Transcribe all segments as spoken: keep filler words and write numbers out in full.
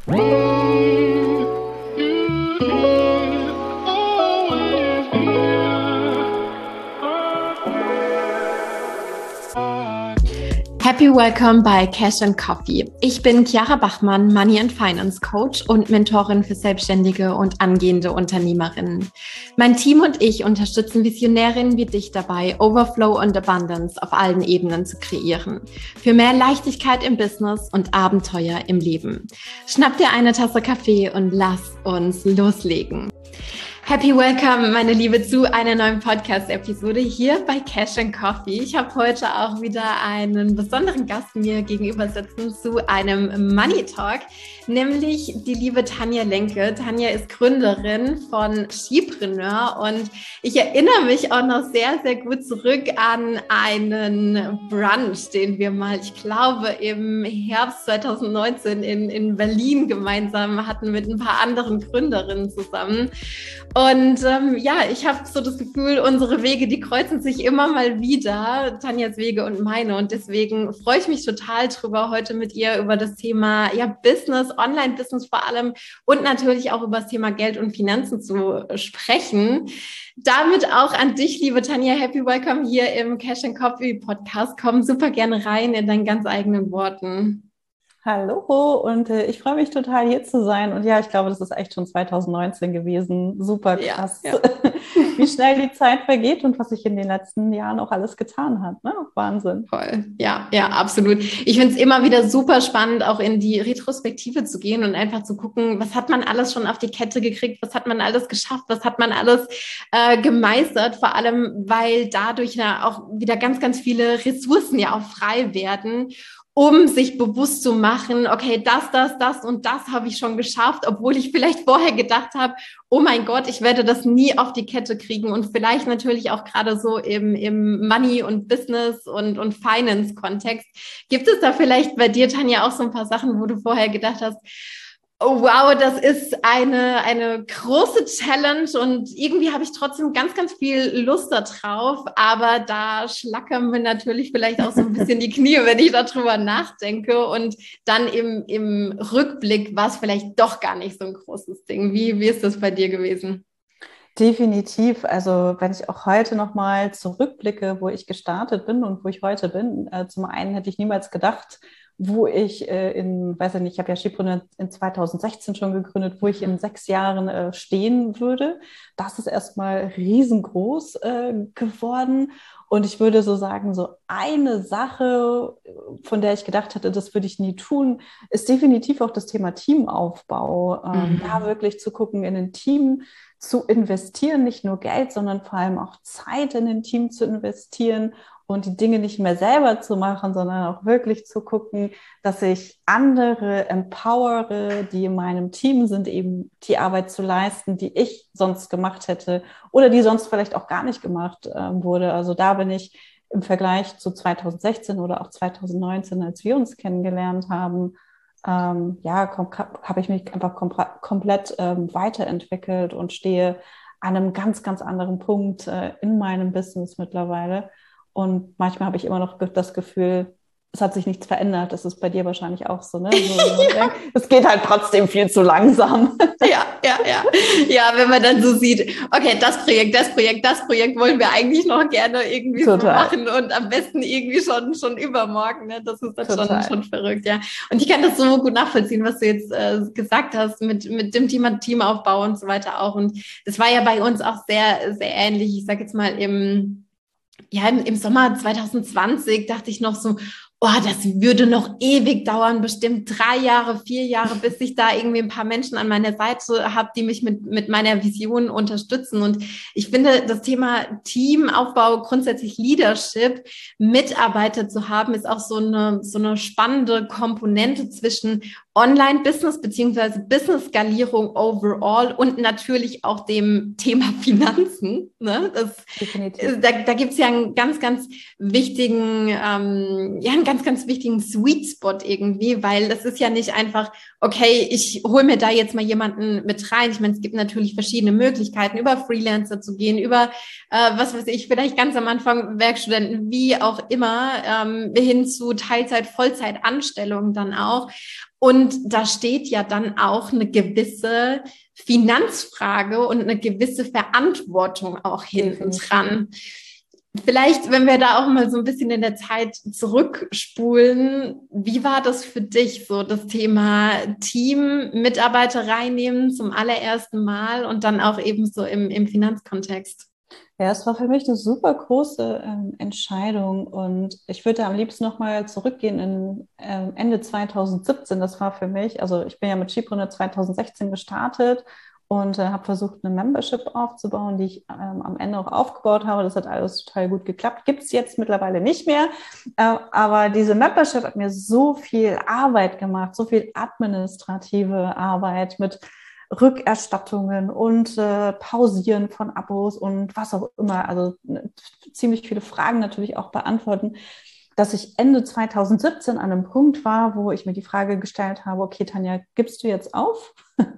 Happy Welcome bei Cash and Coffee. Ich bin Chiara Bachmann, Money and Finance Coach und Mentorin für Selbstständige und angehende Unternehmerinnen. Mein Team und ich unterstützen Visionärinnen wie dich dabei, Overflow und Abundance auf allen Ebenen zu kreieren. Für mehr Leichtigkeit im Business und Abenteuer im Leben. Schnapp dir eine Tasse Kaffee und lass uns loslegen. Happy Welcome, meine Liebe, zu einer neuen Podcast-Episode hier bei Cash and Coffee. Ich habe heute auch wieder einen besonderen Gast mir gegenüber sitzen zu einem Money Talk, nämlich die liebe Tanja Lenke. Tanja ist Gründerin von Skipreneur und ich erinnere mich auch noch sehr, sehr gut zurück an einen Brunch, den wir mal, ich glaube, im Herbst zwanzig neunzehn in, in Berlin gemeinsam hatten mit ein paar anderen Gründerinnen zusammen. Und ähm, ja, ich habe so das Gefühl, unsere Wege, die kreuzen sich immer mal wieder, Tanjas Wege und meine. Und deswegen freue ich mich total drüber, heute mit ihr über das Thema ja, Business, Online-Business vor allem und natürlich auch über das Thema Geld und Finanzen zu sprechen. Damit auch an dich, liebe Tanja, happy welcome hier im Cash and Coffee Podcast. Komm super gerne rein in deinen ganz eigenen Worten. Hallo und äh, ich freue mich total, hier zu sein. Und ja, ich glaube, das ist echt schon zwanzig neunzehn gewesen. Super krass, ja, ja. Wie schnell die Zeit vergeht und was sich in den letzten Jahren auch alles getan hat. Ne? Wahnsinn. Voll, ja, ja, absolut. Ich finde es immer wieder super spannend, auch in die Retrospektive zu gehen und einfach zu gucken, was hat man alles schon auf die Kette gekriegt, was hat man alles geschafft, was hat man alles äh, gemeistert, vor allem, weil dadurch ja auch wieder ganz, ganz viele Ressourcen ja auch frei werden, um sich bewusst zu machen, okay, das, das, das und das habe ich schon geschafft, obwohl ich vielleicht vorher gedacht habe, oh mein Gott, ich werde das nie auf die Kette kriegen und vielleicht natürlich auch gerade so im, im Money- und Business- und, und Finance-Kontext. Gibt es da vielleicht bei dir, Tanja, auch so ein paar Sachen, wo du vorher gedacht hast, oh wow, das ist eine, eine große Challenge und irgendwie habe ich trotzdem ganz, ganz viel Lust da drauf, aber da schlackern mir natürlich vielleicht auch so ein bisschen die Knie, wenn ich darüber nachdenke und dann im, im Rückblick war es vielleicht doch gar nicht so ein großes Ding. Wie, wie ist das bei dir gewesen? Definitiv. Also wenn ich auch heute nochmal zurückblicke, wo ich gestartet bin und wo ich heute bin, äh, zum einen hätte ich niemals gedacht, wo ich äh, in, weiß ich nicht, ich habe ja Skipreneur in zwanzig sechzehn schon gegründet, wo ich in sechs Jahren äh, stehen würde. Das ist erstmal riesengroß äh, geworden. Und ich würde so sagen, so eine Sache, von der ich gedacht hatte, das würde ich nie tun, ist definitiv auch das Thema Teamaufbau. Ähm, mhm. Da wirklich zu gucken, in ein Team zu investieren, nicht nur Geld, sondern vor allem auch Zeit in ein Team zu investieren und die Dinge nicht mehr selber zu machen, sondern auch wirklich zu gucken, dass ich andere empowere, die in meinem Team sind, eben die Arbeit zu leisten, die ich sonst gemacht hätte oder die sonst vielleicht auch gar nicht gemacht äh, wurde. Also da bin ich im Vergleich zu zwanzig sechzehn oder auch zwanzig neunzehn, als wir uns kennengelernt haben, ähm, ja, kom- habe ich mich einfach kom- komplett ähm, weiterentwickelt und stehe an einem ganz, ganz anderen Punkt äh, in meinem Business mittlerweile. Und manchmal habe ich immer noch das Gefühl, es hat sich nichts verändert. Das ist bei dir wahrscheinlich auch so, ne? So, ja. Es geht halt trotzdem viel zu langsam. Ja, ja, ja. Ja, wenn man dann so sieht, okay, das Projekt, das Projekt, das Projekt wollen wir eigentlich noch gerne irgendwie Total. so machen und am besten irgendwie schon, schon übermorgen, ne? Das ist dann schon, schon verrückt, ja. Und ich kann das so gut nachvollziehen, was du jetzt äh, gesagt hast mit, mit dem Thema Teamaufbau und so weiter auch. Und das war ja bei uns auch sehr, sehr ähnlich. Ich sage jetzt mal im Ja, im, im Sommer zwanzig zwanzig dachte ich noch so, oh, das würde noch ewig dauern, bestimmt drei Jahre, vier Jahre, bis ich da irgendwie ein paar Menschen an meiner Seite habe, die mich mit, mit meiner Vision unterstützen. Und ich finde, das Thema Teamaufbau, grundsätzlich Leadership, Mitarbeiter zu haben, ist auch so eine, so eine spannende Komponente zwischen Online-Business beziehungsweise Business-Skalierung overall und natürlich auch dem Thema Finanzen. Ne? Das, da da gibt es ja einen ganz, ganz wichtigen, ähm, ja, einen ganz, ganz wichtigen Sweet Spot irgendwie, weil das ist ja nicht einfach, okay, ich hole mir da jetzt mal jemanden mit rein. Ich meine, es gibt natürlich verschiedene Möglichkeiten, über Freelancer zu gehen, über, äh, was weiß ich, vielleicht ganz am Anfang Werkstudenten, wie auch immer, ähm, hin zu Teilzeit-, Vollzeit-Anstellungen dann auch. Und da steht ja dann auch eine gewisse Finanzfrage und eine gewisse Verantwortung auch hinten dran. Vielleicht, wenn wir da auch mal so ein bisschen in der Zeit zurückspulen, wie war das für dich, so das Thema Team, Mitarbeiter reinnehmen zum allerersten Mal und dann auch eben so im, im Finanzkontext? Ja, es war für mich eine super große ähm, Entscheidung und ich würde am liebsten nochmal zurückgehen in ähm, Ende zwanzig siebzehn. Das war für mich, also ich bin ja mit Skipreneur zwanzig sechzehn gestartet und äh, habe versucht, eine Membership aufzubauen, die ich ähm, am Ende auch aufgebaut habe. Das hat alles total gut geklappt. Gibt es jetzt mittlerweile nicht mehr, äh, aber diese Membership hat mir so viel Arbeit gemacht, so viel administrative Arbeit mit Rückerstattungen und äh, Pausieren von Abos und was auch immer, also ne, ziemlich viele Fragen natürlich auch beantworten, dass ich Ende zwanzig siebzehn an einem Punkt war, wo ich mir die Frage gestellt habe, okay, Tanja, gibst du jetzt auf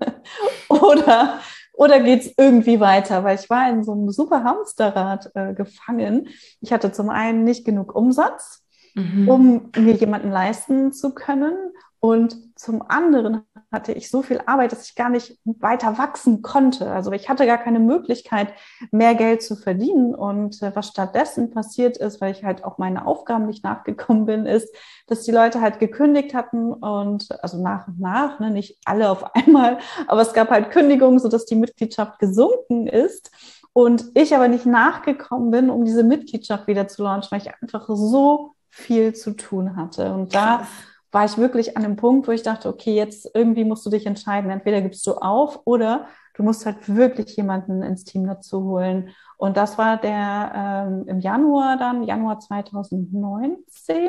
oder, oder geht es irgendwie weiter? Weil ich war in so einem super Hamsterrad äh, gefangen. Ich hatte zum einen nicht genug Umsatz, mhm. um mir jemanden leisten zu können. Und zum anderen hatte ich so viel Arbeit, dass ich gar nicht weiter wachsen konnte. Also ich hatte gar keine Möglichkeit, mehr Geld zu verdienen. Und äh, was stattdessen passiert ist, weil ich halt auch meine Aufgaben nicht nachgekommen bin, ist, dass die Leute halt gekündigt hatten und also nach und nach, ne, nicht alle auf einmal, aber es gab halt Kündigungen, sodass die Mitgliedschaft gesunken ist. Und ich aber nicht nachgekommen bin, um diese Mitgliedschaft wieder zu launchen, weil ich einfach so viel zu tun hatte. Und da Krass. war ich wirklich an dem Punkt, wo ich dachte, okay, jetzt irgendwie musst du dich entscheiden. Entweder gibst du auf oder du musst halt wirklich jemanden ins Team dazu holen. Und das war der ähm, im Januar dann, Januar zwanzig neunzehn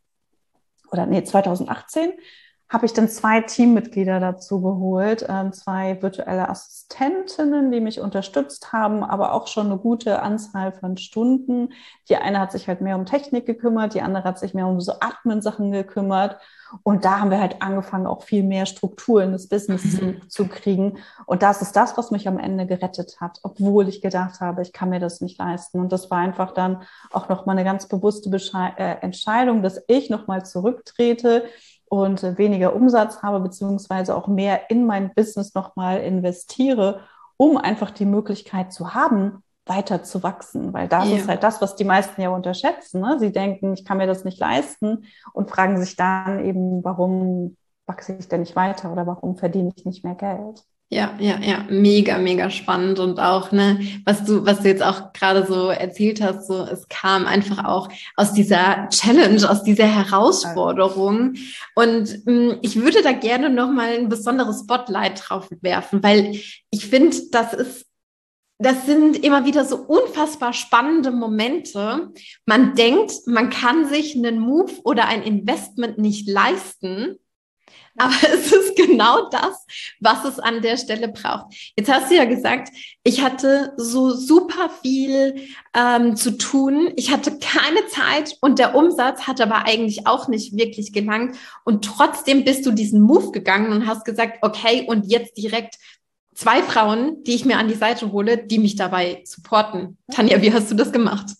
oder nee, zwanzig achtzehn, habe ich dann zwei Teammitglieder dazu geholt, äh, zwei virtuelle Assistentinnen, die mich unterstützt haben, aber auch schon eine gute Anzahl von Stunden. Die eine hat sich halt mehr um Technik gekümmert, die andere hat sich mehr um so Admin-Sachen gekümmert. Und da haben wir halt angefangen, auch viel mehr Struktur in das Business mhm. zu, zu kriegen. Und das ist das, was mich am Ende gerettet hat, obwohl ich gedacht habe, ich kann mir das nicht leisten. Und das war einfach dann auch nochmal eine ganz bewusste Besche- äh, Entscheidung, dass ich nochmal zurücktrete und weniger Umsatz habe, beziehungsweise auch mehr in mein Business nochmal investiere, um einfach die Möglichkeit zu haben, weiter zu wachsen. Weil das ja. ist halt das, was die meisten ja unterschätzen. Ne? Sie denken, ich kann mir das nicht leisten und fragen sich dann eben, warum wachse ich denn nicht weiter oder warum verdiene ich nicht mehr Geld? Ja, ja, ja, mega, mega spannend und auch, ne, was du, was du jetzt auch gerade so erzählt hast, so, es kam einfach auch aus dieser Challenge, aus dieser Herausforderung und mh, ich würde da gerne nochmal ein besonderes Spotlight drauf werfen, weil ich finde, das ist, das sind immer wieder so unfassbar spannende Momente. Man denkt, man kann sich einen Move oder ein Investment nicht leisten, aber es ist genau das, was es an der Stelle braucht. Jetzt hast du ja gesagt, ich hatte so super viel ähm, zu tun. Ich hatte keine Zeit und der Umsatz hat aber eigentlich auch nicht wirklich gelangt. Und trotzdem bist du diesen Move gegangen und hast gesagt, okay, und jetzt direkt zwei Frauen, die ich mir an die Seite hole, die mich dabei supporten. Tanja, wie hast du das gemacht?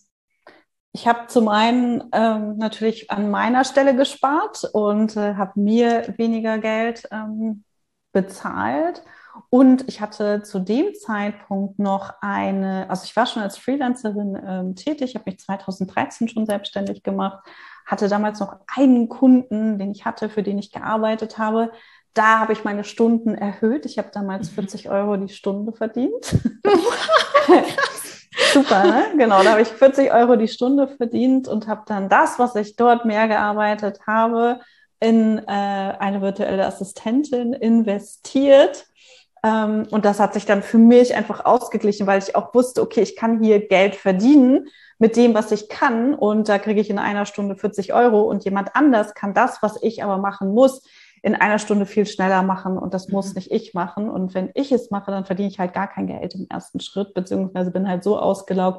Ich habe zum einen ähm, natürlich an meiner Stelle gespart und äh, habe mir weniger Geld ähm, bezahlt. Und ich hatte zu dem Zeitpunkt noch eine, also ich war schon als Freelancerin ähm, tätig, ich habe mich zwanzig dreizehn schon selbstständig gemacht, hatte damals noch einen Kunden, den ich hatte, für den ich gearbeitet habe. Da habe ich meine Stunden erhöht. Ich habe damals vierzig Euro die Stunde verdient. Super, ne? Genau, da habe ich vierzig Euro die Stunde verdient und habe dann das, was ich dort mehr gearbeitet habe, in äh, eine virtuelle Assistentin investiert. Ähm, und das hat sich dann für mich einfach ausgeglichen, weil ich auch wusste, okay, ich kann hier Geld verdienen mit dem, was ich kann. Und da kriege ich in einer Stunde vierzig Euro und jemand anders kann das, was ich aber machen muss, in einer Stunde viel schneller machen und das muss nicht ich machen. Und wenn ich es mache, dann verdiene ich halt gar kein Geld im ersten Schritt, beziehungsweise bin halt so ausgelaugt,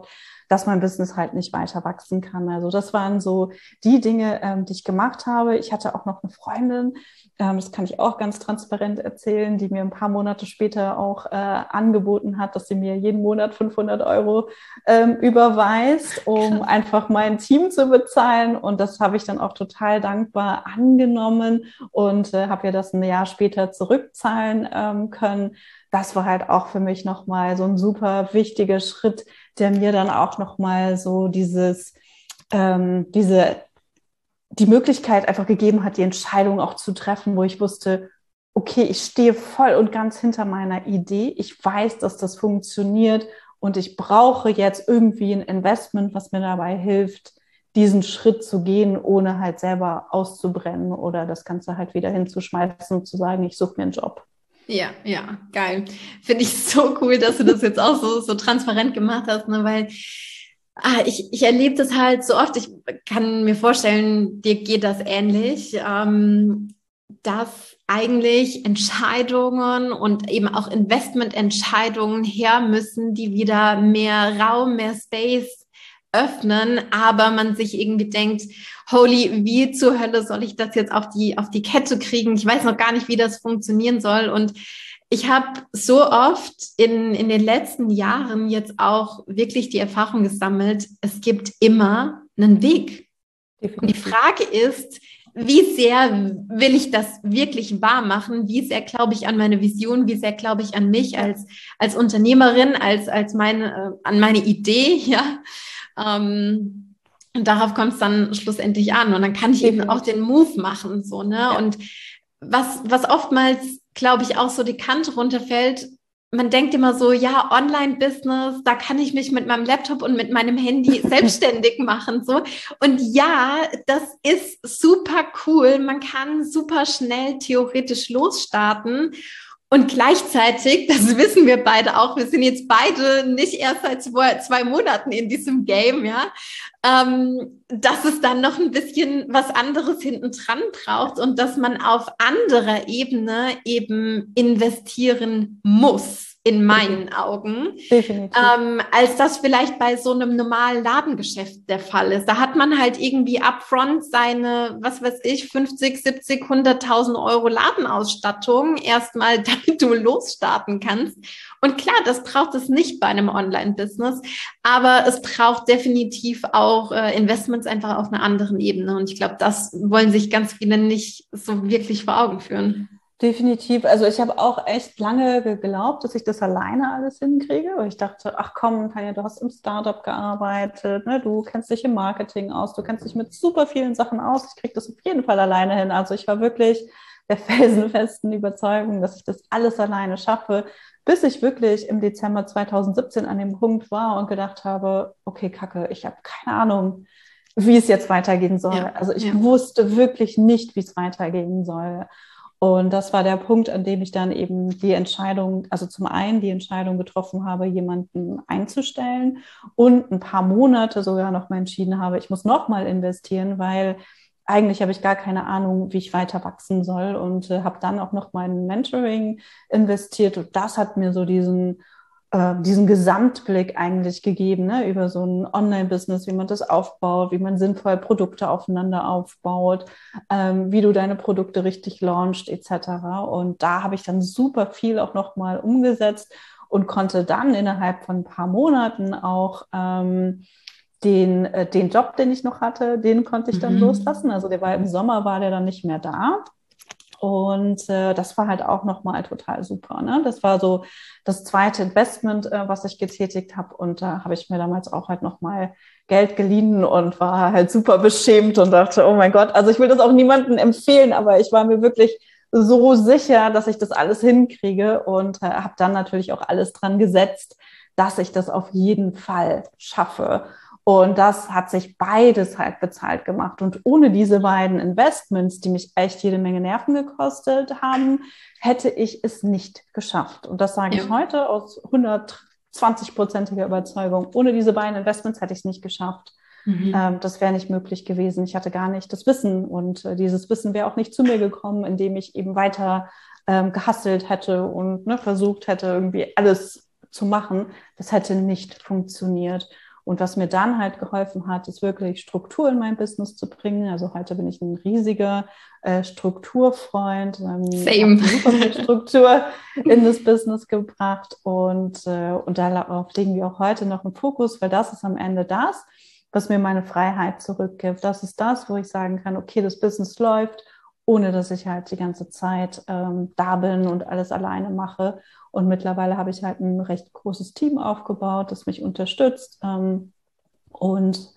dass mein Business halt nicht weiter wachsen kann. Also das waren so die Dinge, ähm, die ich gemacht habe. Ich hatte auch noch eine Freundin, ähm, das kann ich auch ganz transparent erzählen, die mir ein paar Monate später auch äh, angeboten hat, dass sie mir jeden Monat fünfhundert Euro ähm, überweist, um einfach mein Team zu bezahlen. Und das habe ich dann auch total dankbar angenommen und äh, habe ihr das ein Jahr später zurückzahlen ähm, können. Das war halt auch für mich nochmal so ein super wichtiger Schritt, der mir dann auch nochmal so dieses, ähm, diese, die Möglichkeit einfach gegeben hat, die Entscheidung auch zu treffen, wo ich wusste, okay, ich stehe voll und ganz hinter meiner Idee. Ich weiß, dass das funktioniert und ich brauche jetzt irgendwie ein Investment, was mir dabei hilft, diesen Schritt zu gehen, ohne halt selber auszubrennen oder das Ganze halt wieder hinzuschmeißen und zu sagen, ich suche mir einen Job. Ja, ja, geil. Finde ich so cool, dass du das jetzt auch so, so transparent gemacht hast, ne? Weil ah, ich, ich erlebe das halt so oft. Ich kann mir vorstellen, dir geht das ähnlich, ähm, dass eigentlich Entscheidungen und eben auch Investmententscheidungen her müssen, die wieder mehr Raum, mehr Space öffnen, aber man sich irgendwie denkt, holy, wie zur Hölle soll ich das jetzt auf die, auf die Kette kriegen? Ich weiß noch gar nicht, wie das funktionieren soll. Und ich habe so oft in, in den letzten Jahren jetzt auch wirklich die Erfahrung gesammelt, es gibt immer einen Weg. Und die Frage ist, wie sehr will ich das wirklich wahr machen? Wie sehr glaube ich an meine Vision? Wie sehr glaube ich an mich als, als Unternehmerin, als, als meine, an meine Idee? Ja. Ähm, und darauf kommt es dann schlussendlich an. Und dann kann ich eben auch den Move machen, so, ne? Ja. Und was, was oftmals, glaube ich, auch so die Kante runterfällt, man denkt immer so, ja, Online-Business, da kann ich mich mit meinem Laptop und mit meinem Handy selbstständig machen, so. Und ja, das ist super cool. Man kann super schnell theoretisch losstarten. Und gleichzeitig, das wissen wir beide auch, wir sind jetzt beide nicht erst seit zwei, zwei Monaten in diesem Game, ja, ähm, dass es dann noch ein bisschen was anderes hinten dran braucht und dass man auf anderer Ebene eben investieren muss, in meinen Augen, ähm, als das vielleicht bei so einem normalen Ladengeschäft der Fall ist. Da hat man halt irgendwie upfront seine, was weiß ich, fünfzig, siebzig, hunderttausend Euro Ladenausstattung erstmal, damit du losstarten kannst. Und klar, das braucht es nicht bei einem Online-Business, aber es braucht definitiv auch äh, Investments einfach auf einer anderen Ebene. Und ich glaube, das wollen sich ganz viele nicht so wirklich vor Augen führen. Definitiv. Also ich habe auch echt lange geglaubt, dass ich das alleine alles hinkriege. Weil ich dachte, ach komm, Tanja, du hast im Startup gearbeitet, ne? Du kennst dich im Marketing aus, du kennst dich mit super vielen Sachen aus. Ich kriege das auf jeden Fall alleine hin. Also ich war wirklich der felsenfesten Überzeugung, dass ich das alles alleine schaffe, bis ich wirklich im Dezember zweitausendsiebzehn an dem Punkt war und gedacht habe, okay, Kacke, ich habe keine Ahnung, wie es jetzt weitergehen soll. Ja, also ich ja. wusste wirklich nicht, wie es weitergehen soll. Und das war der Punkt, an dem ich dann eben die Entscheidung, also zum einen die Entscheidung getroffen habe, jemanden einzustellen und ein paar Monate sogar noch mal entschieden habe, ich muss noch mal investieren, weil eigentlich habe ich gar keine Ahnung, wie ich weiter wachsen soll und äh, habe dann auch noch mal in Mentoring investiert und das hat mir so diesen diesen Gesamtblick eigentlich gegeben, ne, über so ein Online-Business, wie man das aufbaut, wie man sinnvoll Produkte aufeinander aufbaut, ähm, wie du deine Produkte richtig launchst, et cetera. Und da habe ich dann super viel auch nochmal umgesetzt und konnte dann innerhalb von ein paar Monaten auch ähm, den, äh, den Job, den ich noch hatte, den konnte ich dann mhm. loslassen. Also der war im Sommer, war der dann nicht mehr da. Und äh, das war halt auch nochmal total super. Ne? Das war so das zweite Investment, äh, was ich getätigt habe. Und da habe ich mir damals auch halt nochmal Geld geliehen und war halt super beschämt und dachte, oh mein Gott, also ich will das auch niemandem empfehlen, aber ich war mir wirklich so sicher, dass ich das alles hinkriege und äh, habe dann natürlich auch alles dran gesetzt, dass ich das auf jeden Fall schaffe. Und das hat sich beides halt bezahlt gemacht. Und ohne diese beiden Investments, die mich echt jede Menge Nerven gekostet haben, hätte ich es nicht geschafft. Und das sage ja. ich heute aus hundertzwanzig-prozentiger Überzeugung. Ohne diese beiden Investments hätte ich es nicht geschafft. Mhm. Ähm, das wäre nicht möglich gewesen. Ich hatte gar nicht das Wissen. Und äh, dieses Wissen wäre auch nicht zu mir gekommen, indem ich eben weiter ähm, gehustelt hätte und ne, versucht hätte, irgendwie alles zu machen. Das hätte nicht funktioniert. Und was mir dann halt geholfen hat, ist wirklich Struktur in mein Business zu bringen. Also heute bin ich ein riesiger äh, Strukturfreund. Ähm, Same. Super viel Struktur in das Business gebracht. Und, äh, und darauf legen wir auch heute noch einen Fokus, weil das ist am Ende das, was mir meine Freiheit zurückgibt. Das ist das, wo ich sagen kann, okay, das Business läuft, ohne dass ich halt die ganze Zeit ähm, da bin und alles alleine mache. Und mittlerweile habe ich halt ein recht großes Team aufgebaut, das mich unterstützt. Ähm, und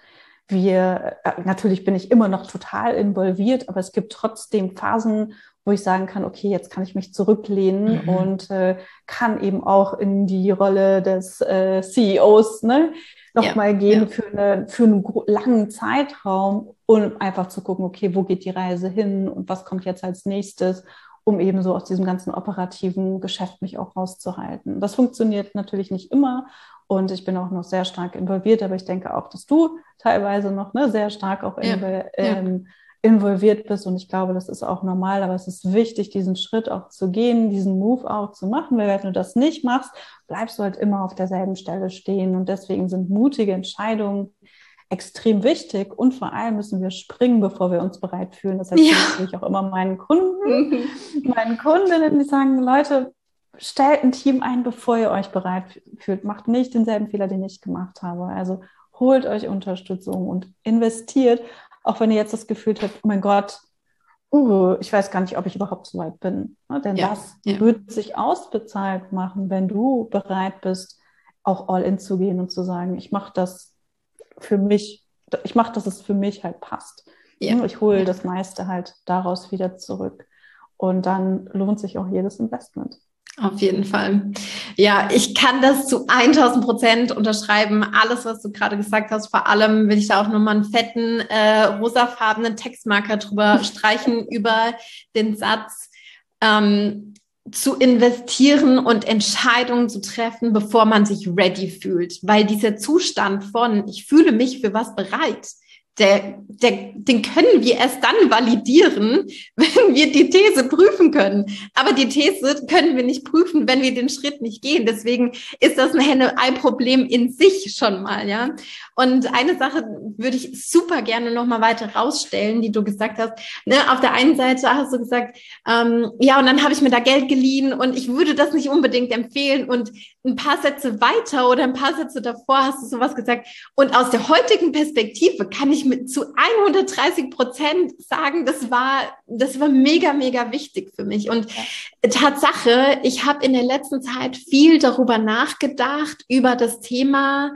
wir, äh, natürlich bin ich immer noch total involviert, aber es gibt trotzdem Phasen, wo ich sagen kann, okay, jetzt kann ich mich zurücklehnen mhm. und äh, kann eben auch in die Rolle des äh, C E Os ne, nochmal ja, gehen ja. Für, eine, für einen langen Zeitraum, um einfach zu gucken, okay, wo geht die Reise hin und was kommt jetzt als nächstes, um eben so aus diesem ganzen operativen Geschäft mich auch rauszuhalten. Das funktioniert natürlich nicht immer und ich bin auch noch sehr stark involviert, aber ich denke auch, dass du teilweise noch ne, sehr stark auch ja, inv- ähm, ja. involviert bist und ich glaube, das ist auch normal, aber es ist wichtig, diesen Schritt auch zu gehen, diesen Move auch zu machen, weil wenn du das nicht machst, bleibst du halt immer auf derselben Stelle stehen und deswegen sind mutige Entscheidungen extrem wichtig und vor allem müssen wir springen, bevor wir uns bereit fühlen. Das erzähle ja. ich auch immer meinen Kunden, meinen Kundinnen, die sagen, Leute, stellt ein Team ein, bevor ihr euch bereit fühlt. Macht nicht denselben Fehler, den ich gemacht habe. Also holt euch Unterstützung und investiert, auch wenn ihr jetzt das Gefühl habt, oh mein Gott, uh, ich weiß gar nicht, ob ich überhaupt so weit bin. Ja, denn ja. das ja. wird sich ausbezahlt machen, wenn du bereit bist, auch all in zu gehen und zu sagen, ich mache das für mich, ich mache, dass es für mich halt passt. Ja. Ich hole ja. das meiste halt daraus wieder zurück. Und dann lohnt sich auch jedes Investment. Auf jeden Fall. Ja, ich kann das zu tausend Prozent unterschreiben. Alles, was du gerade gesagt hast, vor allem will ich da auch nochmal einen fetten, äh, rosafarbenen Textmarker drüber streichen über den Satz, ähm, zu investieren und Entscheidungen zu treffen, bevor man sich ready fühlt. Weil dieser Zustand von, ich fühle mich für was bereit, Der, der, den können wir erst dann validieren, wenn wir die These prüfen können. Aber die These können wir nicht prüfen, wenn wir den Schritt nicht gehen. Deswegen ist das ein Henne-Ei-Problem in sich schon mal, ja. Und eine Sache würde ich super gerne noch mal weiter rausstellen, die du gesagt hast. Ne, auf der einen Seite hast du gesagt, ähm, ja, und dann habe ich mir da Geld geliehen und ich würde das nicht unbedingt empfehlen. Und ein paar Sätze weiter oder ein paar Sätze davor hast du sowas gesagt. Und aus der heutigen Perspektive kann ich mit zu hundertdreißig Prozent sagen, das war, das war mega, mega wichtig für mich. Und ja. Tatsache, ich habe in der letzten Zeit viel darüber nachgedacht, über das Thema,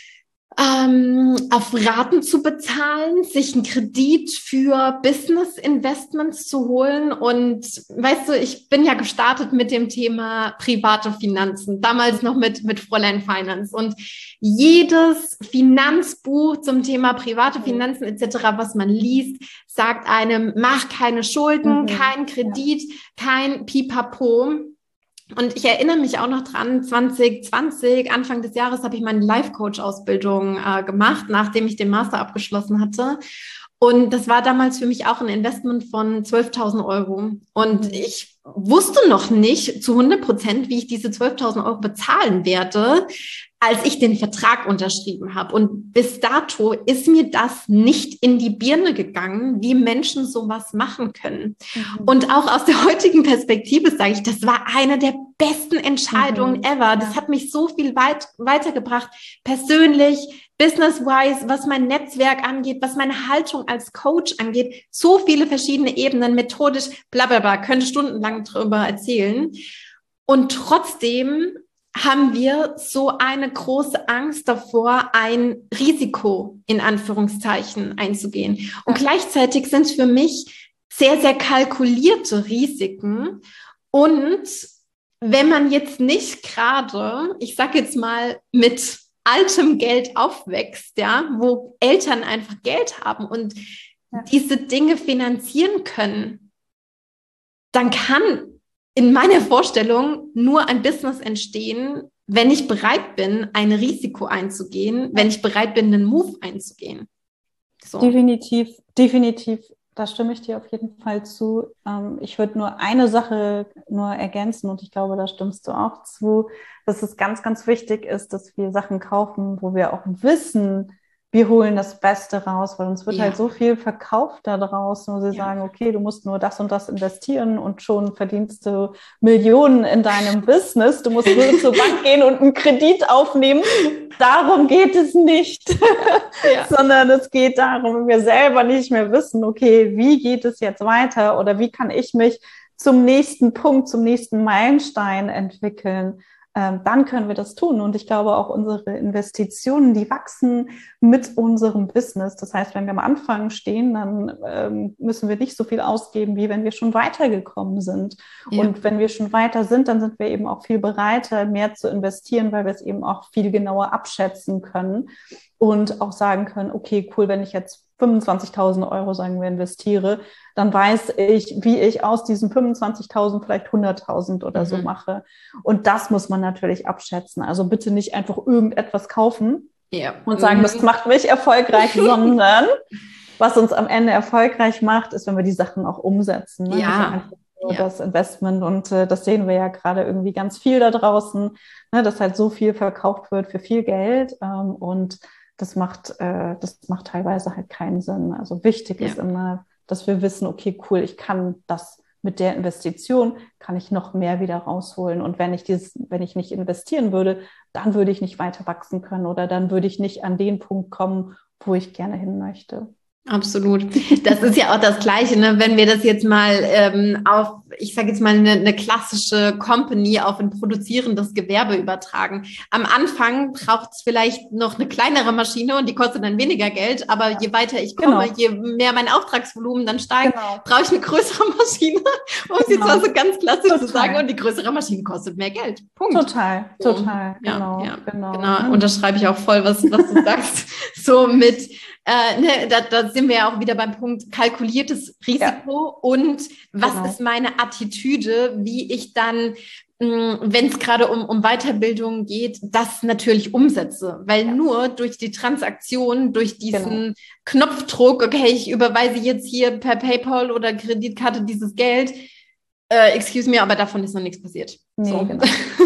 ähm, auf Raten zu bezahlen, sich einen Kredit für Business Investments zu holen. Und weißt du, ich bin ja gestartet mit dem Thema private Finanzen, damals noch mit, mit Fräulein Finance. Und jedes Finanzbuch zum Thema private Finanzen et cetera, was man liest, sagt einem, mach keine Schulden, mhm. kein Kredit, ja. kein Pipapo. Und ich erinnere mich auch noch dran, zwanzig zwanzig, Anfang des Jahres, habe ich meine Life-Coach-Ausbildung äh, gemacht, nachdem ich den Master abgeschlossen hatte. Und das war damals für mich auch ein Investment von zwölftausend Euro. Und mhm. ich wusste noch nicht zu hundert Prozent, wie ich diese zwölftausend Euro bezahlen werde, als ich den Vertrag unterschrieben habe. Und bis dato ist mir das nicht in die Birne gegangen, wie Menschen sowas machen können. Mhm. Und auch aus der heutigen Perspektive sage ich, das war eine der besten Entscheidungen mhm. ever. Das ja. hat mich so viel weit, weitergebracht, persönlich, business-wise, was mein Netzwerk angeht, was meine Haltung als Coach angeht. So viele verschiedene Ebenen, methodisch, bla bla bla, könnte stundenlang drüber erzählen. Und trotzdem haben wir so eine große Angst davor, ein Risiko in Anführungszeichen einzugehen. Und gleichzeitig sind es für mich sehr, sehr kalkulierte Risiken. Und wenn man jetzt nicht gerade, ich sage jetzt mal, mit altem Geld aufwächst, ja, wo Eltern einfach Geld haben und ja. diese Dinge finanzieren können, dann kann in meiner Vorstellung nur ein Business entstehen, wenn ich bereit bin, ein Risiko einzugehen, wenn ich bereit bin, einen Move einzugehen. So. Definitiv, definitiv. da stimme ich dir auf jeden Fall zu. Ähm, ich würde nur eine Sache nur ergänzen und ich glaube, da stimmst du auch zu, dass es ganz, ganz wichtig ist, dass wir Sachen kaufen, wo wir auch wissen, wir holen das Beste raus, weil uns wird Ja. halt so viel verkauft da draußen, wo sie Ja. sagen, okay, du musst nur das und das investieren und schon verdienst du Millionen in deinem Business. Du musst nur zur Bank gehen und einen Kredit aufnehmen. Darum geht es nicht, ja. Sondern es geht darum, wenn wir selber nicht mehr wissen, okay, wie geht es jetzt weiter oder wie kann ich mich zum nächsten Punkt, zum nächsten Meilenstein entwickeln. Ähm, dann können wir das tun. Und ich glaube, auch unsere Investitionen, die wachsen mit unserem Business. Das heißt, wenn wir am Anfang stehen, dann ähm, müssen wir nicht so viel ausgeben, wie wenn wir schon weitergekommen sind. Ja. Und wenn wir schon weiter sind, dann sind wir eben auch viel bereiter, mehr zu investieren, weil wir es eben auch viel genauer abschätzen können und auch sagen können, okay, cool, wenn ich jetzt fünfundzwanzigtausend Euro, sagen wir, investiere, dann weiß ich, wie ich aus diesen fünfundzwanzigtausend vielleicht hunderttausend oder mhm. so mache. Und das muss man natürlich abschätzen. Also bitte nicht einfach irgendetwas kaufen ja. und sagen, mhm. das macht mich erfolgreich, sondern was uns am Ende erfolgreich macht, ist, wenn wir die Sachen auch umsetzen. Ne? Ja. Ja. Das Investment und äh, das sehen wir ja gerade irgendwie ganz viel da draußen, ne, dass halt so viel verkauft wird für viel Geld ähm, und das macht, äh, das macht teilweise halt keinen Sinn. Also wichtig ja. ist immer, dass wir wissen, okay, cool, ich kann das mit der Investition, kann ich noch mehr wieder rausholen. Und wenn ich dieses, wenn ich nicht investieren würde, dann würde ich nicht weiter wachsen können oder dann würde ich nicht an den Punkt kommen, wo ich gerne hin möchte. Absolut. Das ist ja auch das Gleiche, ne? Wenn wir das jetzt mal ähm, auf, ich sage jetzt mal, eine, eine klassische Company auf ein produzierendes Gewerbe übertragen. Am Anfang braucht es vielleicht noch eine kleinere Maschine und die kostet dann weniger Geld, aber ja. je weiter ich komme, genau. je mehr mein Auftragsvolumen dann steigt, genau. brauche ich eine größere Maschine, um es genau. jetzt mal so ganz klassisch total. zu sagen, und die größere Maschine kostet mehr Geld. Punkt. Total, total, ja, genau, ja, genau. genau. Mhm. Unterschreibe ich auch voll, was, was du sagst. So mit Äh, ne, da, da sind wir ja auch wieder beim Punkt kalkuliertes Risiko ja. und was genau. ist meine Attitüde, wie ich dann, wenn es gerade um, um Weiterbildung geht, das natürlich umsetze. Weil ja. nur durch die Transaktion, durch diesen genau. Knopfdruck, okay, ich überweise jetzt hier per PayPal oder Kreditkarte dieses Geld, äh, excuse me, aber davon ist noch nichts passiert. Nee, so. genau.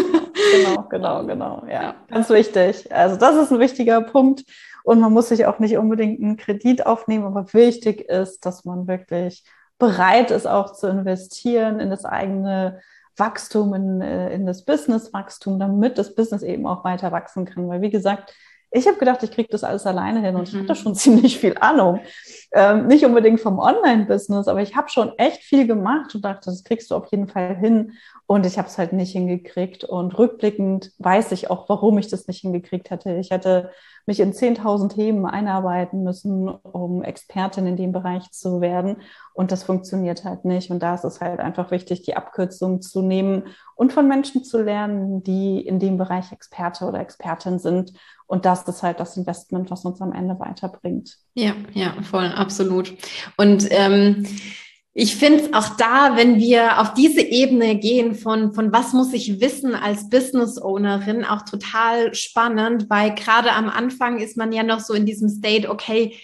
genau, genau, genau, ja. ja. Ganz wichtig. Also das ist ein wichtiger Punkt. Und man muss sich auch nicht unbedingt einen Kredit aufnehmen, aber wichtig ist, dass man wirklich bereit ist, auch zu investieren in das eigene Wachstum, in, in das Business-Wachstum, damit das Business eben auch weiter wachsen kann. Weil wie gesagt, ich habe gedacht, ich kriege das alles alleine hin und mhm. ich hatte schon ziemlich viel Ahnung. Ähm, nicht unbedingt vom Online-Business, aber ich habe schon echt viel gemacht und dachte, das kriegst du auf jeden Fall hin. Und ich habe es halt nicht hingekriegt. Und rückblickend weiß ich auch, warum ich das nicht hingekriegt hätte. Ich hätte mich in zehntausend Themen einarbeiten müssen, um Expertin in dem Bereich zu werden. Und das funktioniert halt nicht. Und da ist es halt einfach wichtig, die Abkürzung zu nehmen und von Menschen zu lernen, die in dem Bereich Experte oder Expertin sind. Und das ist halt das Investment, was uns am Ende weiterbringt. Ja, ja, voll, absolut. Und ähm, ich finde es auch da, wenn wir auf diese Ebene gehen von, von was muss ich wissen als Business Ownerin, auch total spannend, weil gerade am Anfang ist man ja noch so in diesem State, okay,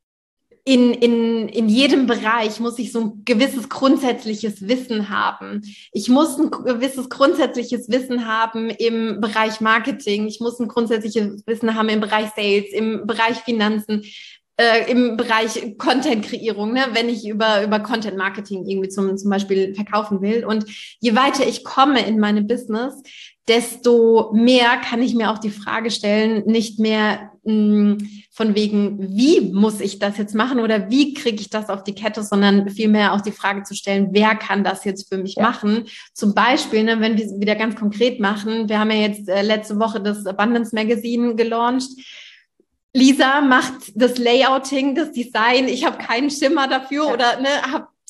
in, in, in jedem Bereich muss ich so ein gewisses grundsätzliches Wissen haben. Ich muss ein gewisses grundsätzliches Wissen haben im Bereich Marketing. Ich muss ein grundsätzliches Wissen haben im Bereich Sales, im Bereich Finanzen. Äh, im Bereich Content-Kreierung, ne, wenn ich über über Content-Marketing irgendwie zum zum Beispiel verkaufen will. Und je weiter ich komme in meine Business, desto mehr kann ich mir auch die Frage stellen, nicht mehr mh, von wegen, wie muss ich das jetzt machen oder wie kriege ich das auf die Kette, sondern vielmehr auch die Frage zu stellen, wer kann das jetzt für mich ja. machen? Zum Beispiel, ne, wenn wir es wieder ganz konkret machen, wir haben ja jetzt äh, letzte Woche das Abundance Magazine gelauncht. Lisa macht das Layouting, das Design. Ich habe keinen Schimmer dafür ja. oder ne, habe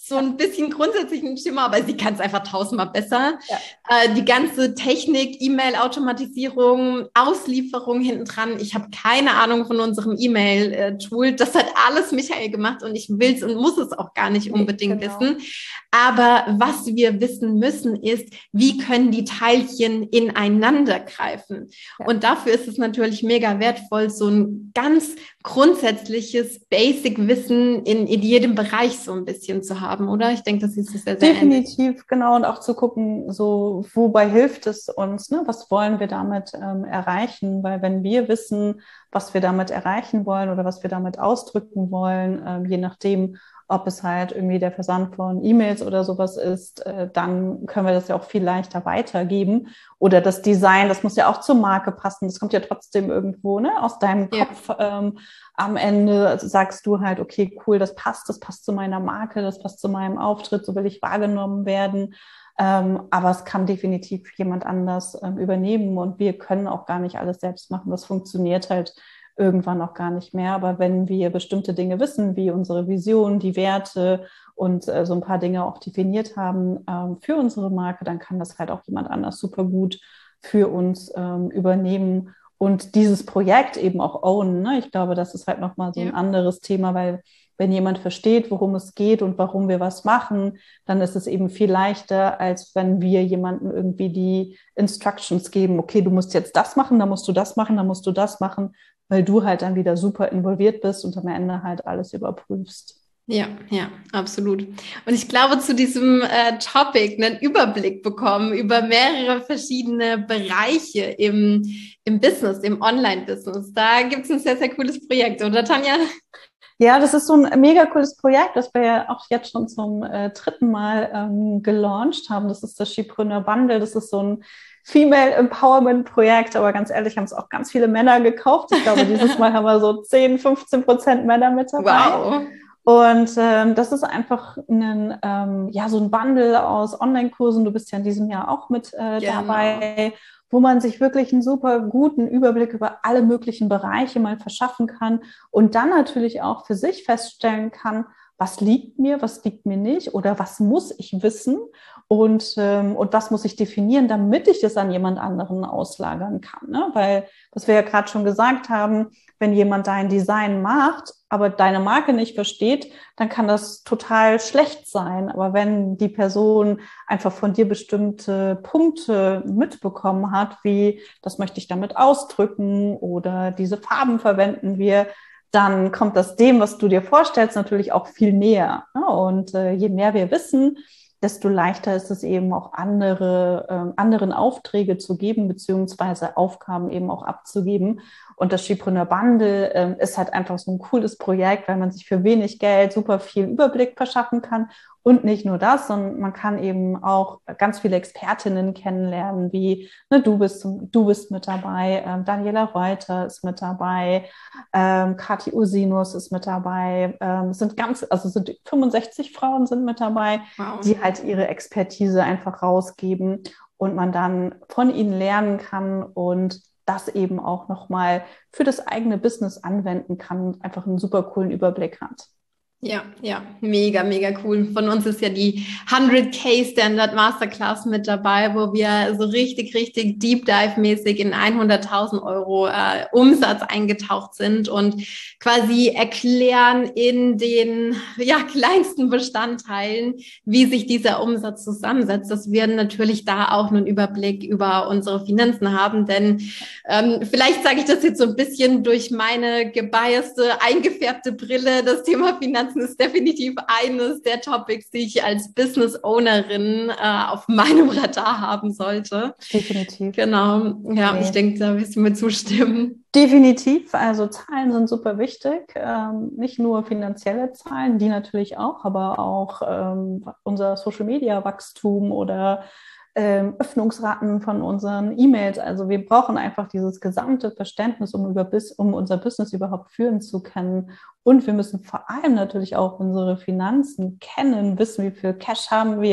so ein bisschen grundsätzlichen Schimmer, aber sie kann es einfach tausendmal besser. Ja. Äh, die ganze Technik, E-Mail-Automatisierung, Auslieferung hinten dran. Ich habe keine Ahnung von unserem E-Mail-Tool. Das hat alles Michael gemacht und ich will es und muss es auch gar nicht unbedingt Nee, genau. wissen. Aber was wir wissen müssen, ist, wie können die Teilchen ineinander greifen? Ja. Und dafür ist es natürlich mega wertvoll, so ein ganz grundsätzliches Basic-Wissen in, in jedem Bereich so ein bisschen zu haben, oder? Ich denke, das ist sehr, sehr definitiv, ähnlich. Genau. Und auch zu gucken, so wobei hilft es uns, ne? Was wollen wir damit ähm, erreichen? Weil wenn wir wissen, was wir damit erreichen wollen oder was wir damit ausdrücken wollen, ähm, je nachdem, ob es halt irgendwie der Versand von E-Mails oder sowas ist, äh, dann können wir das ja auch viel leichter weitergeben. Oder das Design, das muss ja auch zur Marke passen. Das kommt ja trotzdem irgendwo, ne, aus deinem Ja. Kopf. Ähm, am Ende also sagst du halt, okay, cool, das passt, das passt zu meiner Marke, das passt zu meinem Auftritt, so will ich wahrgenommen werden. Ähm, aber es kann definitiv jemand anders ähm, übernehmen und wir können auch gar nicht alles selbst machen. Das funktioniert halt irgendwann auch gar nicht mehr. Aber wenn wir bestimmte Dinge wissen, wie unsere Vision, die Werte und äh, so ein paar Dinge auch definiert haben ähm, für unsere Marke, dann kann das halt auch jemand anders super gut für uns ähm, übernehmen und dieses Projekt eben auch ownen. Ne? Ich glaube, das ist halt nochmal so ein ja. anderes Thema, weil wenn jemand versteht, worum es geht und warum wir was machen, dann ist es eben viel leichter, als wenn wir jemandem irgendwie die Instructions geben, okay, du musst jetzt das machen, dann musst du das machen, dann musst du das machen, weil du halt dann wieder super involviert bist und am Ende halt alles überprüfst. Ja, ja, absolut. Und ich glaube, zu diesem äh, Topic einen Überblick bekommen über mehrere verschiedene Bereiche im, im Business, im Online-Business. Da gibt es ein sehr, sehr cooles Projekt, oder Tanja? Ja, das ist so ein mega cooles Projekt, das wir ja auch jetzt schon zum äh, dritten Mal ähm, gelauncht haben. Das ist das Skipreneur Bundle. Das ist so ein Female Empowerment Projekt, aber ganz ehrlich, haben es auch ganz viele Männer gekauft. Ich glaube, dieses Mal haben wir so zehn, fünfzehn Prozent Männer mit dabei. Wow. Und ähm, das ist einfach ein, ähm, ja, so ein Bundle aus Online-Kursen. Du bist ja in diesem Jahr auch mit äh, genau. dabei, wo man sich wirklich einen super guten Überblick über alle möglichen Bereiche mal verschaffen kann und dann natürlich auch für sich feststellen kann, was liegt mir, was liegt mir nicht oder was muss ich wissen und, ähm, und was muss ich definieren, damit ich das an jemand anderen auslagern kann. Ne? Weil, was wir ja gerade schon gesagt haben, wenn jemand dein Design macht, aber deine Marke nicht versteht, dann kann das total schlecht sein. Aber wenn die Person einfach von dir bestimmte Punkte mitbekommen hat, wie das möchte ich damit ausdrücken oder diese Farben verwenden wir, dann kommt das dem, was du dir vorstellst, natürlich auch viel näher. Und äh, je mehr wir wissen, desto leichter ist es eben auch andere, äh, anderen Aufträge zu geben, beziehungsweise Aufgaben eben auch abzugeben. Und das Skipreneur Bundle äh, ist halt einfach so ein cooles Projekt, weil man sich für wenig Geld super viel Überblick verschaffen kann. Und nicht nur das, sondern man kann eben auch ganz viele Expertinnen kennenlernen, wie ne, du bist du bist mit dabei, ähm, Daniela Reuter ist mit dabei, ähm, Kathi Usinus ist mit dabei, ähm, es sind ganz, also es sind fünfundsechzig Frauen sind mit dabei, wow. die halt ihre Expertise einfach rausgeben und man dann von ihnen lernen kann und das eben auch nochmal für das eigene Business anwenden kann und einfach einen super coolen Überblick hat. Ja, ja, mega, mega cool. Von uns ist ja die hundert K Standard Masterclass mit dabei, wo wir so richtig, richtig Deep Dive mäßig in hunderttausend Euro äh, Umsatz eingetaucht sind und quasi erklären in den ja, kleinsten Bestandteilen, wie sich dieser Umsatz zusammensetzt, dass wir natürlich da auch einen Überblick über unsere Finanzen haben, denn ähm, vielleicht sage ich das jetzt so ein bisschen durch meine gebiaste, eingefärbte Brille, das Thema Finanzen ist definitiv eines der Topics, die ich als Business-Ownerin äh, auf meinem Radar haben sollte. Definitiv. Genau. Ja, nee. Ich denke, da wirst du mir zustimmen. Definitiv. Also Zahlen sind super wichtig. Ähm, nicht nur finanzielle Zahlen, die natürlich auch, aber auch ähm, unser Social-Media-Wachstum oder Ähm, Öffnungsraten von unseren E-Mails. Also wir brauchen einfach dieses gesamte Verständnis, um, über, um unser Business überhaupt führen zu können. Und wir müssen vor allem natürlich auch unsere Finanzen kennen, wissen, wie viel Cash haben wir,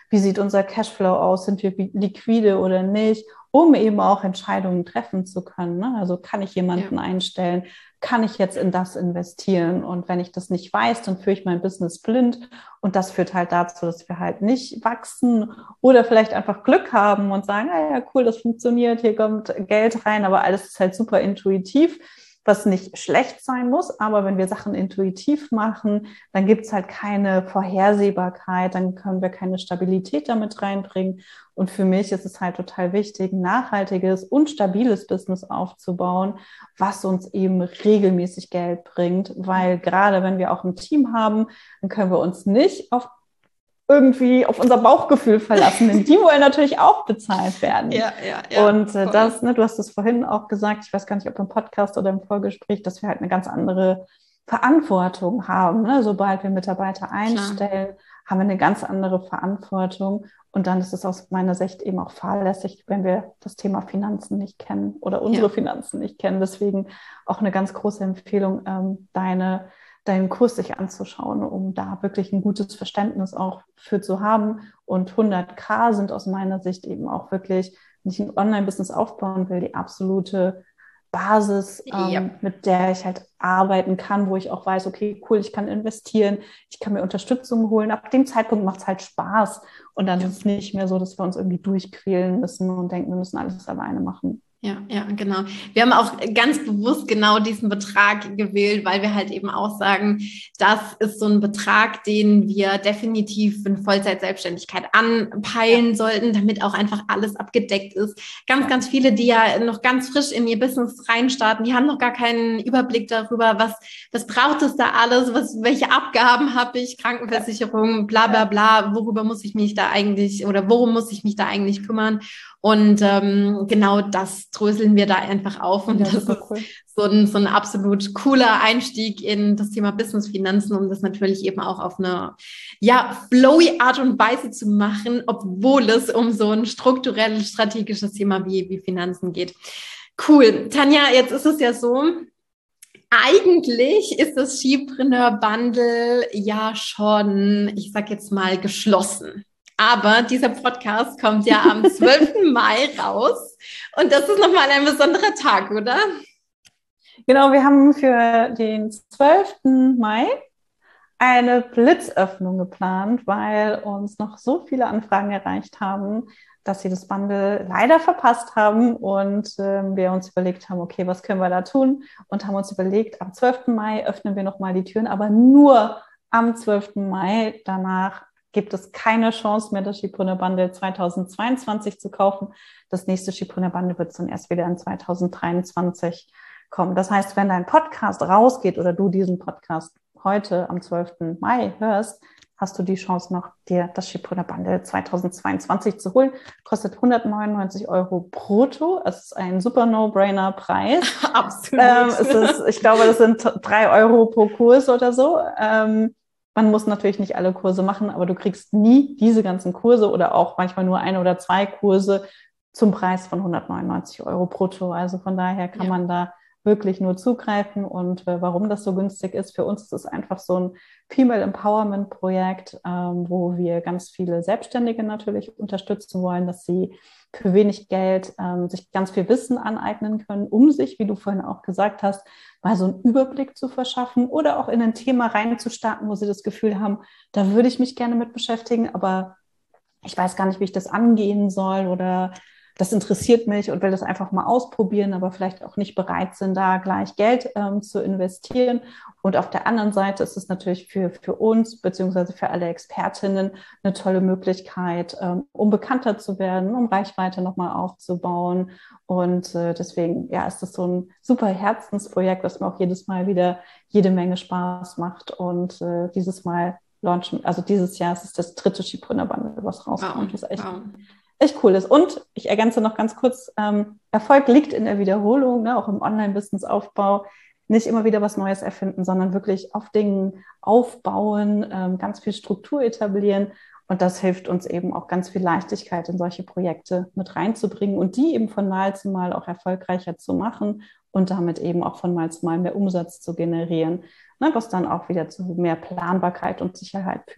wie sieht unser Cashflow aus, sind wir liquide oder nicht, um eben auch Entscheidungen treffen zu können. Ne? Also kann ich jemanden ja. einstellen, kann ich jetzt in das investieren? Und wenn ich das nicht weiß, dann führe ich mein Business blind. Und das führt halt dazu, dass wir halt nicht wachsen oder vielleicht einfach Glück haben und sagen, ah ja, cool, das funktioniert, hier kommt Geld rein, aber alles ist halt super intuitiv, was nicht schlecht sein muss. Aber wenn wir Sachen intuitiv machen, dann gibt es halt keine Vorhersehbarkeit, dann können wir keine Stabilität damit reinbringen. Und für mich ist es halt total wichtig, ein nachhaltiges und stabiles Business aufzubauen, was uns eben regelmäßig Geld bringt. Weil gerade wenn wir auch ein Team haben, dann können wir uns nicht auf irgendwie auf unser Bauchgefühl verlassen, denn die wollen natürlich auch bezahlt werden. Ja, ja, ja. Und äh, das, ne, du hast es vorhin auch gesagt, ich weiß gar nicht, ob im Podcast oder im Vorgespräch, dass wir halt eine ganz andere Verantwortung haben. Ne? Sobald wir Mitarbeiter einstellen, Klar. haben wir eine ganz andere Verantwortung. Und dann ist es aus meiner Sicht eben auch fahrlässig, wenn wir das Thema Finanzen nicht kennen oder unsere ja. Finanzen nicht kennen. Deswegen auch eine ganz große Empfehlung, ähm, deine deinen Kurs sich anzuschauen, um da wirklich ein gutes Verständnis auch für zu haben. Und hunderttausend sind aus meiner Sicht eben auch wirklich, wenn ich ein Online-Business aufbauen will, die absolute Basis, ähm, ja. mit der ich halt arbeiten kann, wo ich auch weiß, okay, cool, ich kann investieren, ich kann mir Unterstützung holen. Ab dem Zeitpunkt macht es halt Spaß. Und dann ja. ist es nicht mehr so, dass wir uns irgendwie durchquälen müssen und denken, wir müssen alles alleine machen. Ja, ja, genau. Wir haben auch ganz bewusst genau diesen Betrag gewählt, weil wir halt eben auch sagen, das ist so ein Betrag, den wir definitiv in Vollzeit-Selbstständigkeit anpeilen ja. sollten, damit auch einfach alles abgedeckt ist. Ganz, ganz viele, die ja noch ganz frisch in ihr Business reinstarten, die haben noch gar keinen Überblick darüber, was, was braucht es da alles, was, welche Abgaben habe ich, Krankenversicherung, bla, bla, bla, worüber muss ich mich da eigentlich oder worum muss ich mich da eigentlich kümmern? Und ähm, genau das dröseln wir da einfach auf. Und ja, das ist cool. so, ein, so ein absolut cooler Einstieg in das Thema Business-Finanzen, um das natürlich eben auch auf eine ja, flowy Art und Weise zu machen, obwohl es um so ein strukturelles, strategisches Thema wie, wie Finanzen geht. Cool. Tanja, jetzt ist es ja so, eigentlich ist das Skipreneur Bundle ja schon, ich sag jetzt mal, geschlossen. Aber dieser Podcast kommt ja am zwölften Mai raus und das ist nochmal ein besonderer Tag, oder? Genau, wir haben für den zwölften Mai eine Blitzöffnung geplant, weil uns noch so viele Anfragen erreicht haben, dass sie das Bundle leider verpasst haben und äh, wir uns überlegt haben, okay, was können wir da tun? Und haben uns überlegt, am zwölften Mai öffnen wir nochmal die Türen, aber nur am zwölften Mai. Danach gibt es keine Chance mehr, das Skipreneur Bundle zweitausendzweiundzwanzig zu kaufen. Das nächste Skipreneur Bundle wird dann erst wieder in zweitausenddreiundzwanzig kommen. Das heißt, wenn dein Podcast rausgeht oder du diesen Podcast heute am zwölften Mai hörst, hast du die Chance noch, dir das Skipreneur Bundle zweitausendzweiundzwanzig zu holen. Kostet hundertneunundneunzig Euro brutto. Es ist ein super No-Brainer-Preis. Absolut. Ähm, es ist, ich glaube, das sind drei Euro pro Kurs oder so. Ähm, Man muss natürlich nicht alle Kurse machen, aber du kriegst nie diese ganzen Kurse oder auch manchmal nur ein oder zwei Kurse zum Preis von hundertneunundneunzig Euro brutto. Also von daher kann ja. man da wirklich nur zugreifen. Und äh, warum das so günstig ist, für uns ist es einfach so ein Female Empowerment Projekt, ähm, wo wir ganz viele Selbstständige natürlich unterstützen wollen, dass sie für wenig Geld ähm, sich ganz viel Wissen aneignen können, um sich, wie du vorhin auch gesagt hast, mal so einen Überblick zu verschaffen oder auch in ein Thema reinzustarten, wo sie das Gefühl haben, da würde ich mich gerne mit beschäftigen, aber ich weiß gar nicht, wie ich das angehen soll oder das interessiert mich und will das einfach mal ausprobieren, aber vielleicht auch nicht bereit sind, da gleich Geld ähm, zu investieren. Und auf der anderen Seite ist es natürlich für, für uns beziehungsweise für alle Expertinnen eine tolle Möglichkeit, ähm, um bekannter zu werden, um Reichweite nochmal aufzubauen. Und äh, deswegen ja, ist das so ein super Herzensprojekt, was mir auch jedes Mal wieder jede Menge Spaß macht. Und äh, dieses Mal launchen, also dieses Jahr ist es das dritte Skipreneur Bundle, was rauskommt. Wow, Das ist echt wow. echt cool ist. Und ich ergänze noch ganz kurz, ähm, Erfolg liegt in der Wiederholung, ne, auch im Online-Business-Aufbau. Nicht immer wieder was Neues erfinden, sondern wirklich auf Dingen aufbauen, ähm, ganz viel Struktur etablieren. Und das hilft uns eben auch ganz viel Leichtigkeit in solche Projekte mit reinzubringen und die eben von Mal zu Mal auch erfolgreicher zu machen und damit eben auch von Mal zu Mal mehr Umsatz zu generieren, ne, was dann auch wieder zu mehr Planbarkeit und Sicherheit führt.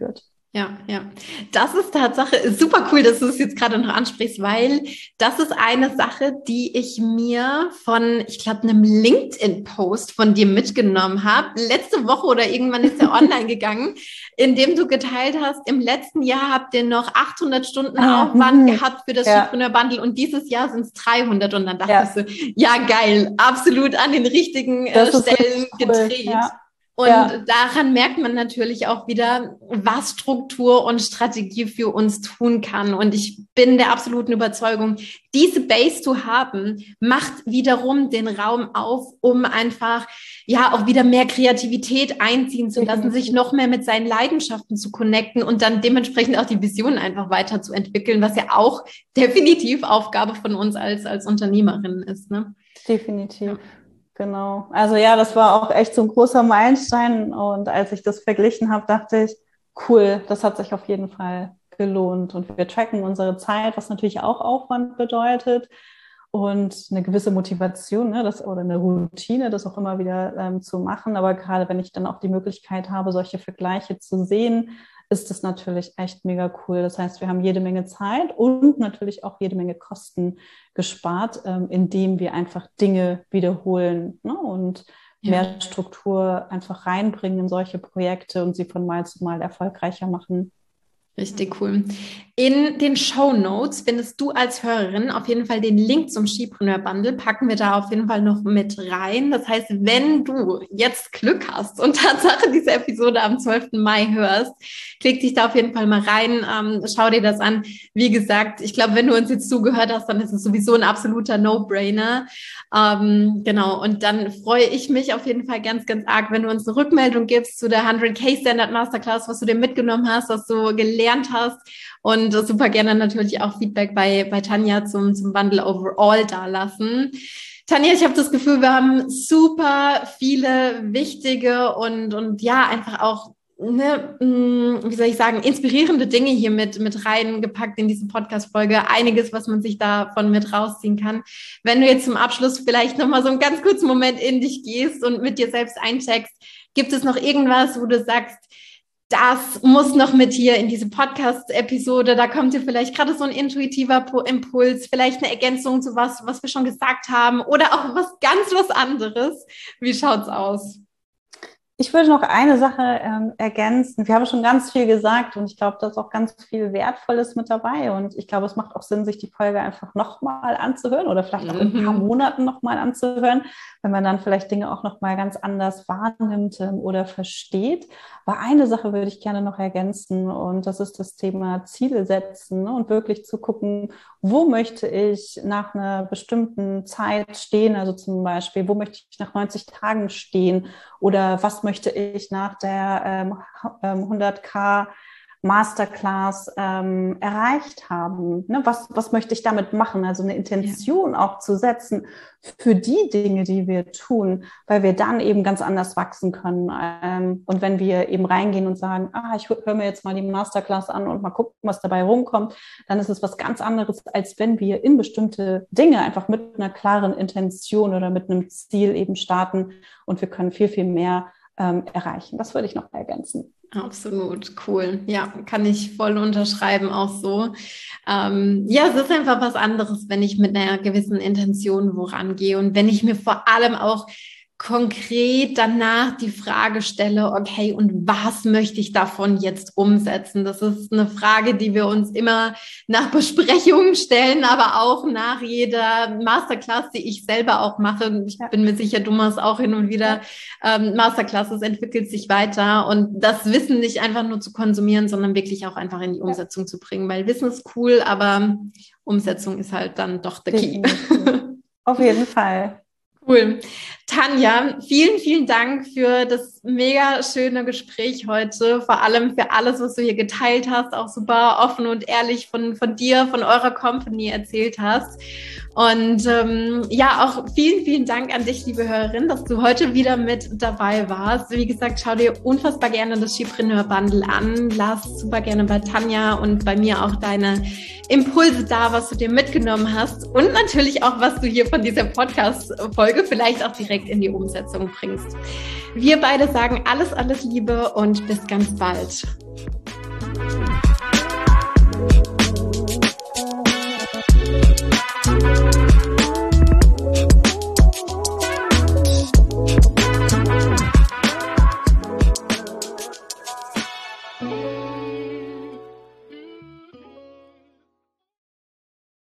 Ja, ja. Das ist Tatsache super cool, dass du es jetzt gerade noch ansprichst, weil das ist eine Sache, die ich mir von, ich glaube, einem LinkedIn-Post von dir mitgenommen habe. Letzte Woche oder irgendwann ist er online gegangen, in dem du geteilt hast, im letzten Jahr habt ihr noch achthundert Stunden ah, Aufwand mhm. gehabt für das ja. Skipreneur Bundle und dieses Jahr sind es dreihundert. Und dann dachte ja. ich so, ja geil, absolut an den richtigen äh, Stellen cool. gedreht. Ja. Und ja. daran merkt man natürlich auch wieder, was Struktur und Strategie für uns tun kann. Und ich bin der absoluten Überzeugung, diese Base zu haben, macht wiederum den Raum auf, um einfach ja auch wieder mehr Kreativität einziehen zu lassen, mhm. sich noch mehr mit seinen Leidenschaften zu connecten und dann dementsprechend auch die Vision einfach weiterzuentwickeln, was ja auch definitiv Aufgabe von uns als, als Unternehmerin ist. Ne? Definitiv. Ja. Genau. Also ja, das war auch echt so ein großer Meilenstein. Und als ich das verglichen habe, dachte ich, cool, das hat sich auf jeden Fall gelohnt. Und wir tracken unsere Zeit, was natürlich auch Aufwand bedeutet und eine gewisse Motivation, ne, das, oder eine Routine, das auch immer wieder ähm, zu machen. Aber gerade wenn ich dann auch die Möglichkeit habe, solche Vergleiche zu sehen, ist das natürlich echt mega cool. Das heißt, wir haben jede Menge Zeit und natürlich auch jede Menge Kosten gespart, ähm, indem wir einfach Dinge wiederholen, ne? Und ja. mehr Struktur einfach reinbringen in solche Projekte und sie von Mal zu Mal erfolgreicher machen. Richtig cool. In den Shownotes findest du als Hörerin auf jeden Fall den Link zum Skipreneur Bundle, packen wir da auf jeden Fall noch mit rein. Das heißt, wenn du jetzt Glück hast und Tatsache diese Episode am zwölften Mai hörst, klick dich da auf jeden Fall mal rein, ähm, schau dir das an. Wie gesagt, ich glaube, wenn du uns jetzt zugehört hast, dann ist es sowieso ein absoluter No-Brainer. Ähm, genau, und dann freue ich mich auf jeden Fall ganz, ganz arg, wenn du uns eine Rückmeldung gibst zu der hundert K Standard Masterclass, was du dir mitgenommen hast, was du gelernt hast und super gerne natürlich auch Feedback bei, bei Tanja zum, zum Bundle overall da lassen. Tanja, ich habe das Gefühl, wir haben super viele wichtige und, und ja, einfach auch, ne, wie soll ich sagen, inspirierende Dinge hier mit, mit reingepackt in diese Podcast-Folge. Einiges, was man sich davon mit rausziehen kann. Wenn du jetzt zum Abschluss vielleicht nochmal so einen ganz kurzen Moment in dich gehst und mit dir selbst eincheckst, gibt es noch irgendwas, wo du sagst, das muss noch mit hier in diese Podcast-Episode, da kommt dir vielleicht gerade so ein intuitiver Impuls, vielleicht eine Ergänzung zu was, was wir schon gesagt haben oder auch was ganz was anderes. Wie schaut's aus? Ich würde noch eine Sache ähm, ergänzen. Wir haben schon ganz viel gesagt und ich glaube, da ist auch ganz viel Wertvolles mit dabei. Und ich glaube, es macht auch Sinn, sich die Folge einfach nochmal anzuhören oder vielleicht auch in ein paar Monaten nochmal anzuhören, wenn man dann vielleicht Dinge auch nochmal ganz anders wahrnimmt ähm, oder versteht. Aber eine Sache würde ich gerne noch ergänzen und das ist das Thema Ziele setzen, ne? Und wirklich zu gucken, wo möchte ich nach einer bestimmten Zeit stehen? Also zum Beispiel, wo möchte ich nach neunzig Tagen stehen? Oder was möchte ich nach der ähm, hundert K Masterclass ähm, erreicht haben? Ne? Was, was möchte ich damit machen? Also eine Intention ja. auch zu setzen für die Dinge, die wir tun, weil wir dann eben ganz anders wachsen können. Ähm, und wenn wir eben reingehen und sagen, ah, ich höre mir jetzt mal die Masterclass an und mal gucken, was dabei rumkommt, dann ist es was ganz anderes, als wenn wir in bestimmte Dinge einfach mit einer klaren Intention oder mit einem Ziel eben starten und wir können viel, viel mehr ähm, erreichen. Das würde ich noch ergänzen. Absolut, cool. Ja, kann ich voll unterschreiben, auch so. Ähm, ja, es ist einfach was anderes, wenn ich mit einer gewissen Intention woran gehe und wenn ich mir vor allem auch konkret danach die Frage stelle, okay, und was möchte ich davon jetzt umsetzen? Das ist eine Frage, die wir uns immer nach Besprechungen stellen, aber auch nach jeder Masterclass, die ich selber auch mache. Ich bin mir sicher, du machst auch hin und wieder ähm, Masterclasses, entwickelt sich weiter und das Wissen nicht einfach nur zu konsumieren, sondern wirklich auch einfach in die Umsetzung zu bringen, weil Wissen ist cool, aber Umsetzung ist halt dann doch der Key. Auf jeden Fall. Cool. Tanja, vielen, vielen Dank für das mega schöne Gespräch heute, vor allem für alles, was du hier geteilt hast, auch super offen und ehrlich von, von dir, von eurer Company erzählt hast. Und ähm, ja, auch vielen, vielen Dank an dich, liebe Hörerin, dass du heute wieder mit dabei warst. Wie gesagt, schau dir unfassbar gerne das Skipreneur Bundle an. Lass super gerne bei Tanja und bei mir auch deine Impulse da, was du dir mitgenommen hast und natürlich auch, was du hier von dieser Podcast-Folge vielleicht auch direkt in die Umsetzung bringst. Wir beide sagen alles, alles Liebe und bis ganz bald.